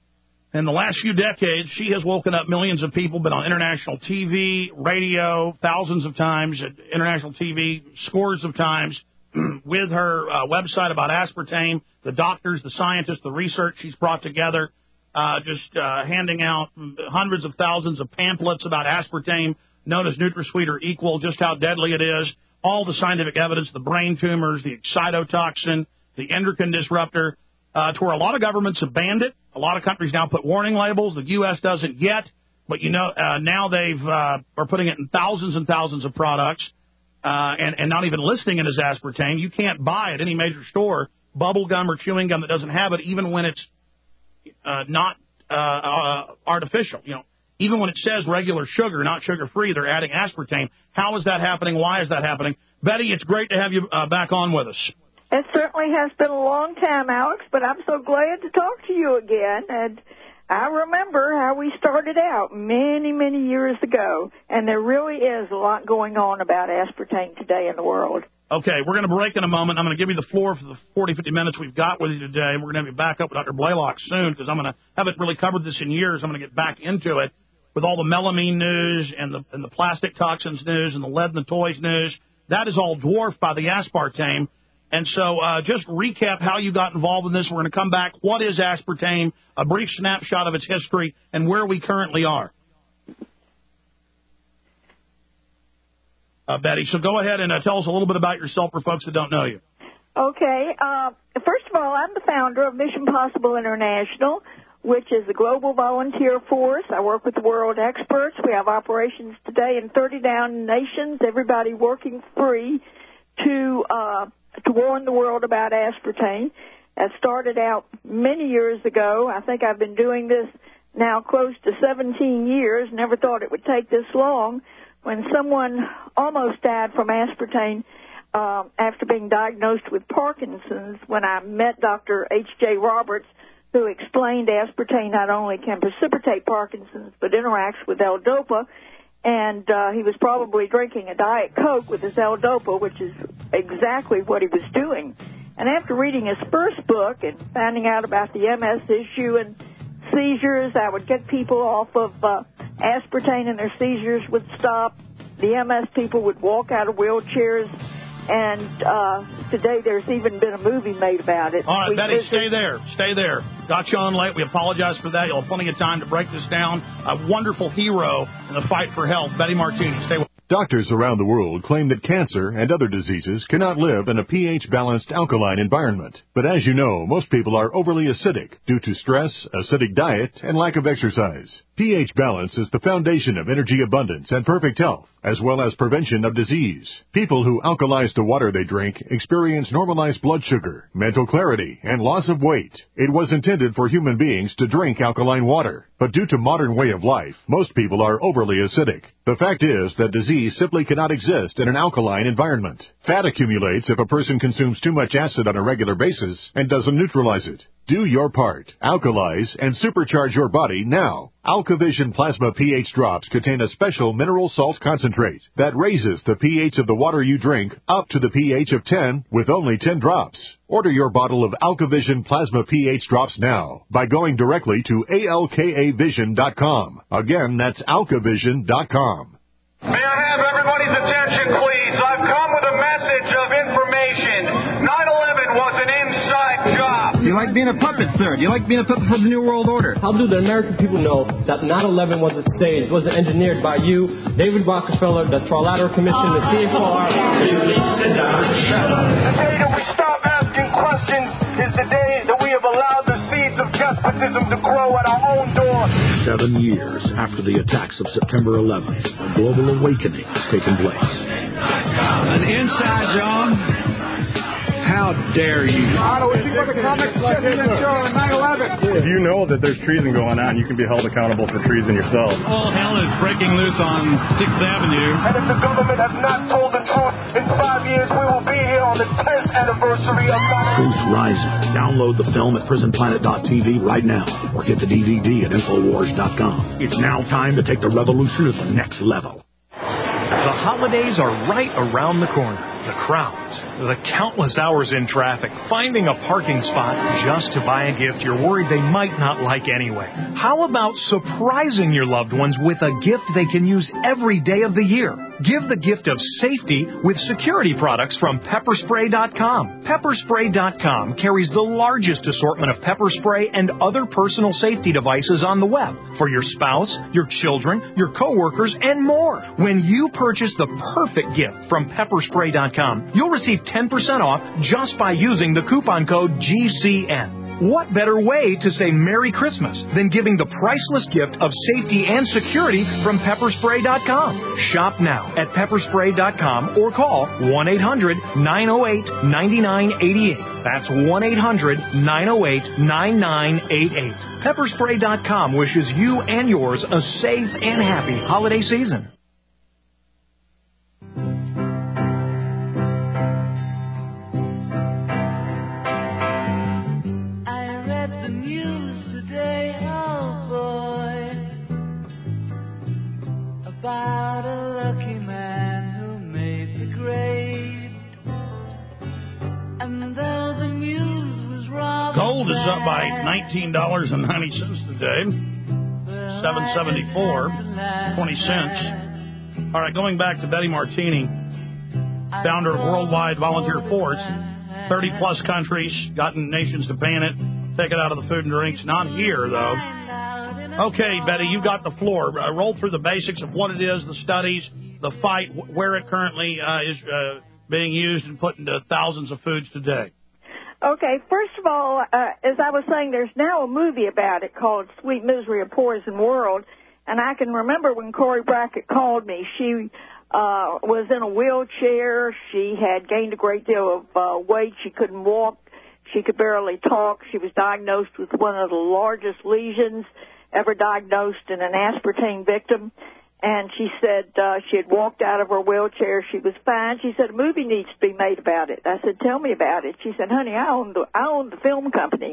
In the last few decades, she has woken up millions of people, been on international T V, radio, thousands of times, at international T V, scores of times, with her uh, website about aspartame, the doctors, the scientists, the research she's brought together, uh, just uh, handing out hundreds of thousands of pamphlets about aspartame, known as NutraSweet or Equal, just how deadly it is, all the scientific evidence, the brain tumors, the excitotoxin, the endocrine disruptor, uh, to where a lot of governments have banned it. A lot of countries now put warning labels. The U S doesn't yet, but you know uh, now they've uh, are putting it in thousands and thousands of products, uh, and and not even listing it as aspartame. You can't buy at any major store bubble gum or chewing gum that doesn't have it, even when it's uh, not uh, uh, artificial. You know, even when it says regular sugar, not sugar free, they're adding aspartame. How is that happening? Why is that happening? Betty, it's great to have you uh, back on with us. It certainly has been a long time, Alex, but I'm so glad to talk to you again. And I remember how we started out many, many years ago, and there really is a lot going on about aspartame today in the world. Okay, we're going to break in a moment. I'm going to give you the floor for the forty, fifty minutes we've got with you today. We're going to have you back up with Doctor Blaylock soon because I'm going to haven't really covered this in years. I'm going to get back into it with all the melamine news and the, and the plastic toxins news and the lead in the toys news. That is all dwarfed by the aspartame. And so uh, just recap how you got involved in this. We're going to come back. What is aspartame? A brief snapshot of its history and where we currently are. uh, Betty. So go ahead and uh, tell us a little bit about yourself for folks that don't know you. Okay. Uh, first of all, I'm the founder of Mission Possible International, which is a global volunteer force. I work with the world experts. We have operations today in thirty down nations, everybody working free to uh, to warn the world about aspartame. That started out many years ago. I think I've been doing this now close to seventeen years. Never thought it would take this long. When someone almost died from aspartame uh, after being diagnosed with Parkinson's, when I met Doctor H J Roberts, who explained aspartame not only can precipitate Parkinson's but interacts with L-DOPA, and uh, he was probably drinking a Diet Coke with his L-DOPA, which is exactly what he was doing. And after reading his first book and finding out about the M S issue and seizures, I would get people off of uh, aspartame and their seizures would stop. The M S people would walk out of wheelchairs, and uh, today there's even been a movie made about it. All right, we Betty, visit- stay there. Stay there. Got you on late. We apologize for that. You'll have plenty of time to break this down. A wonderful hero in the fight for health, Betty Martini. Stay with Doctors around the world claim that cancer and other diseases cannot live in a pH-balanced alkaline environment. But as you know, most people are overly acidic due to stress, acidic diet, and lack of exercise. pH balance is the foundation of energy abundance and perfect health, as well as prevention of disease. People who alkalize the water they drink experience normalized blood sugar, mental clarity, and loss of weight. It was intended for human beings to drink alkaline water, but due to modern way of life, most people are overly acidic. The fact is that disease simply cannot exist in an alkaline environment. Fat accumulates if a person consumes too much acid on a regular basis and doesn't neutralize it. Do your part. Alkalize and supercharge your body now. AlkaVision Plasma pH drops contain a special mineral salt concentrate that raises the pH of the water you drink up to the pH of ten with only ten drops. Order your bottle of AlkaVision Plasma pH drops now by going directly to A L K A vision dot com. Again, that's alkavision dot com. May I have everybody's attention, please? I've come with a message of information. nine eleven was an inside job. Do you like being a puppet, sir? Do you like being a puppet for the New World Order? How do the American people know that nine eleven was a stage, wasn't engineered by you, David Rockefeller, the Trilateral Commission, the C F R? The day that we stop asking questions is the day that we have allowed the seeds of despotism to grow at our own door. Seven years after the attacks of September eleventh, a global awakening has taken place. An inside job? How dare you? If you know that there's treason going on, you can be held accountable for treason yourself. All hell is breaking loose on sixth Avenue. And if the government has not told the truth, in five years we will be here on the tenth anniversary of nine eleven. Truth Rising. Download the film at prison planet dot t v right now or get the D V D at infowars dot com. It's now time to take the revolution to the next level. The holidays are right around the corner. The crowds, the countless hours in traffic, finding a parking spot just to buy a gift you're worried they might not like anyway. How about surprising your loved ones with a gift they can use every day of the year? Give the gift of safety with security products from pepper spray dot com. pepper spray dot com carries the largest assortment of pepper spray and other personal safety devices on the web for your spouse, your children, your coworkers, and more. When you purchase the perfect gift from pepper spray dot com, you'll receive ten percent off just by using the coupon code G C N. What better way to say Merry Christmas than giving the priceless gift of safety and security from pepper spray dot com? Shop now at pepper spray dot com or call one eight hundred nine oh eight nine nine eight eight. That's one eight hundred nine oh eight nine nine eight eight. pepper spray dot com wishes you and yours a safe and happy holiday season. About a lucky man who made the grade. And though the news was wrong, gold is up by nineteen dollars and ninety cents today. seven seventy-four, twenty cents. All right, going back to Betty Martini, founder of Worldwide Volunteer Force, thirty plus countries, gotten nations to ban it, take it out of the food and drinks. Not here, though. Okay, Betty, you got the floor. Uh, roll through the basics of what it is, the studies, the fight, wh- where it currently uh, is uh, being used and put into thousands of foods today. Okay, first of all, uh, as I was saying, there's now a movie about it called Sweet Misery, A Poison World, and I can remember when Corey Brackett called me, she uh, was in a wheelchair, she had gained a great deal of uh, weight, she couldn't walk, she could barely talk, she was diagnosed with one of the largest lesions ever diagnosed in an aspartame victim. And she said uh, she had walked out of her wheelchair. She was fine. She said, a movie needs to be made about it. I said, tell me about it. She said, honey, I own the, I own the film company.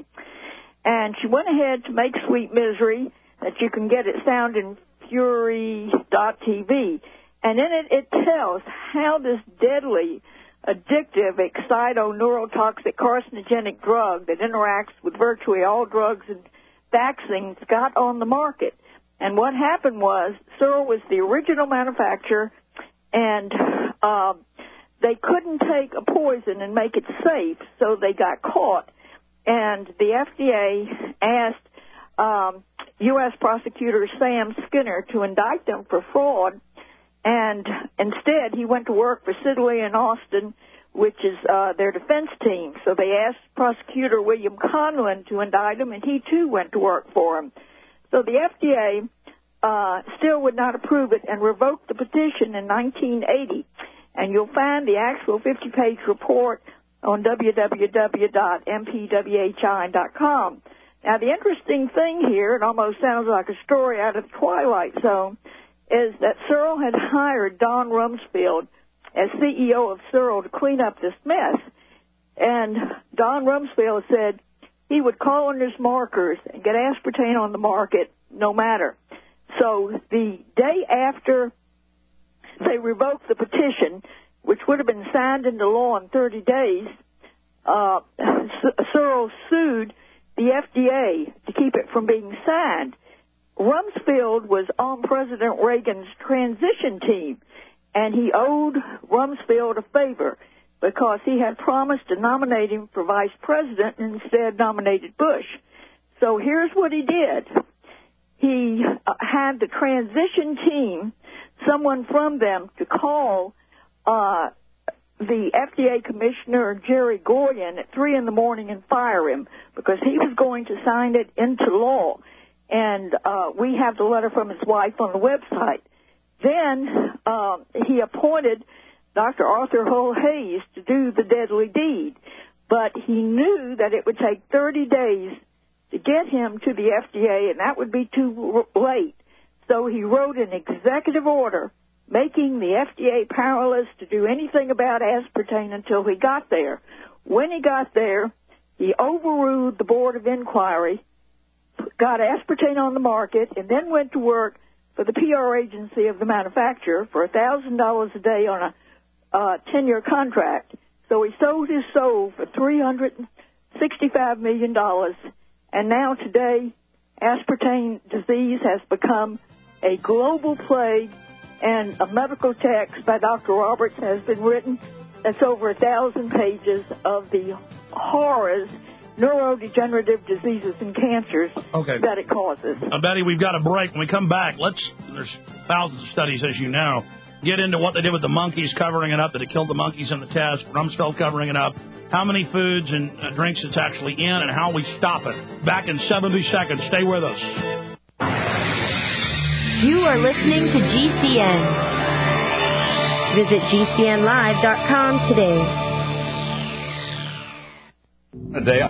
And she went ahead to make Sweet Misery, that you can get at sound and fury dot t v. And in it, it tells how this deadly, addictive, excito-neurotoxic, carcinogenic drug that interacts with virtually all drugs and vaccines got on the market. And what happened was, Searle was the original manufacturer, and uh, they couldn't take a poison and make it safe, so they got caught. And the F D A asked um, U S prosecutor Sam Skinner to indict them for fraud, and instead he went to work for Sidley and Austin, which is uh, their defense team. So they asked prosecutor William Conlon to indict him, and he too went to work for him. So the F D A uh, still would not approve it and revoked the petition in nineteen eighty. And you'll find the actual fifty-page report on w w w dot m p w h i dot com. Now, the interesting thing here, it almost sounds like a story out of the Twilight Zone, is that Searle had hired Don Rumsfeld as C E O of Searle to clean up this mess. And Don Rumsfeld said he would call on his markers and get aspartame on the market no matter. So the day after they revoked the petition, which would have been signed into law in thirty days, uh, Searle sued the F D A to keep it from being signed. Rumsfeld was on President Reagan's transition team, and he owed Rumsfeld a favor because he had promised to nominate him for vice president and instead nominated Bush. So here's what he did. He uh, had the transition team, someone from them, to call uh, the F D A commissioner, Jerry Goyen, at three in the morning and fire him because he was going to sign it into law. And uh, we have the letter from his wife on the website. Then uh, he appointed Doctor Arthur Hull Hayes to do the deadly deed. But he knew that it would take thirty days to get him to the F D A, and that would be too late. So he wrote an executive order making the F D A powerless to do anything about aspartame until he got there. When he got there, he overruled the Board of Inquiry, got aspartame on the market, and then went to work for the P R agency of the manufacturer for one thousand dollars a day on a uh, ten-year contract. So he sold his soul for three hundred sixty-five million dollars, and now today aspartame disease has become a global plague, and a medical text by Doctor Roberts has been written that's over a thousand pages of the horrors, neurodegenerative diseases and cancers okay. that it causes. Uh, Betty, we've got a break. When we come back, let's, there's thousands of studies, as you know, get into what they did with the monkeys, covering it up, that it killed the monkeys in the test, Rumsfeld covering it up, how many foods and uh, drinks it's actually in, and how we stop it. Back in seventy seconds. Stay with us. You are listening to G C N. Visit G C N live dot com today. A day